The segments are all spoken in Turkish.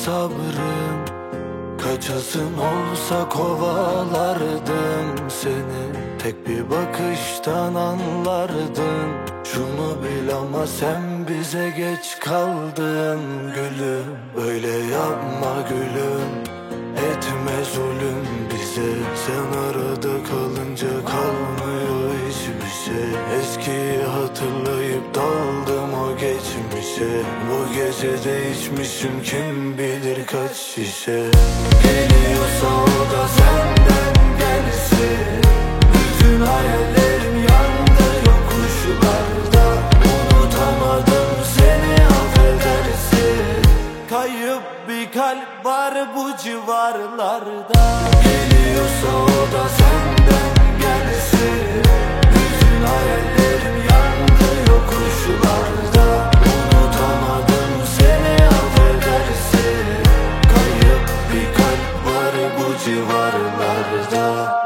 sabrım, kaçasın olsa kovalardım seni. Tek bir bakıştan anlardın. Şunu bil ama sen bize geç kaldın gülüm. Böyle yapma gülüm, etme zulüm bize. Sen arada kalınca kalmıyor hiçbir şey. Eskiyi hatırlayıp daldım o geçmişe. Bu gece değişmişim kim bilir kaç şişe. Geliyorsa o da senden gelsin. Bütün hayallerim yandı yokuşlarda. Unutamadım seni, affedersin. Kayıp bir kalp var bu civarlarda. Geliyorsa o da senden gelsin. Bütün hayallerim yandı yokuşlarda. Unutamadım seni, affedersin. Kayıp bir kalp var bu civarlarda.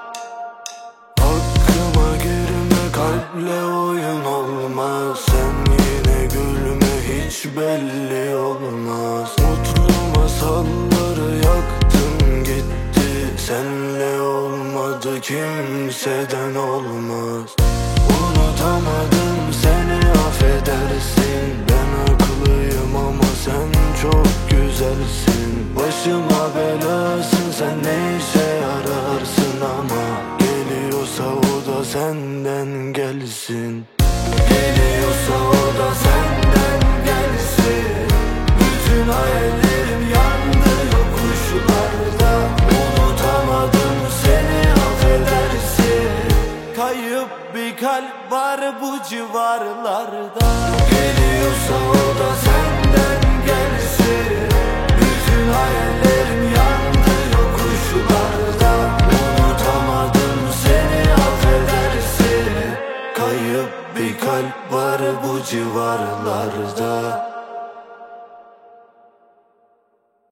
Aklıma girme, kalple oyun olmaz. Sen yine gülme, hiç belli olmaz. Mutlu masalları yaktın gitti. Senle olmadı, kimseden olmaz. Unutamadım seni, affedersin. Ben haklıyım ama sen çok güzelsin. Başıma belasın, sen ne işe yararsın ama. Geliyorsa o da senden gelsin. Geliyorsa o da senden gelsin. Bütün hayallerim yandı yokuşlarda. Unutamadım seni, affedersin. Kayıp bir kalp var bu civarlarda. Geliyorsa o da senden gelsin. Bütün hayallerim yandı yokuşlarda. Unutamadım seni, affedersin. Kayıp bir kalp var bu civarlarda.